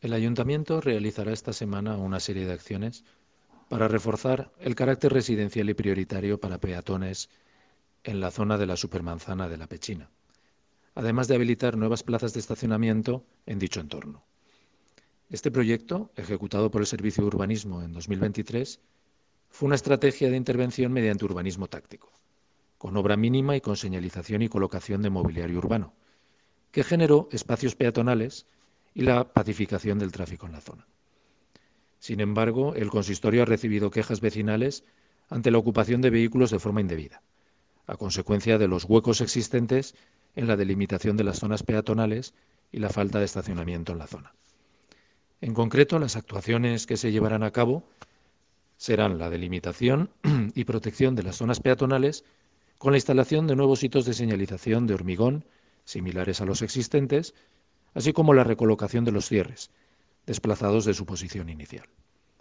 El Ayuntamiento realizará esta semana una serie de acciones para reforzar el carácter residencial y prioritario para peatones en la zona de la Supermanzana de la Pechina, además de habilitar nuevas plazas de estacionamiento en dicho entorno. Este proyecto, ejecutado por el Servicio de Urbanismo en 2023, fue una estrategia de intervención mediante urbanismo táctico, con obra mínima y con señalización y colocación de mobiliario urbano, que generó espacios peatonales y la pacificación del tráfico en la zona. Sin embargo, el consistorio ha recibido quejas vecinales ante la ocupación de vehículos de forma indebida, a consecuencia de los huecos existentes en la delimitación de las zonas peatonales y la falta de estacionamiento en la zona. En concreto, las actuaciones que se llevarán a cabo serán la delimitación y protección de las zonas peatonales con la instalación de nuevos hitos de señalización de hormigón similares a los existentes, así como la recolocación de los cierres, desplazados de su posición inicial.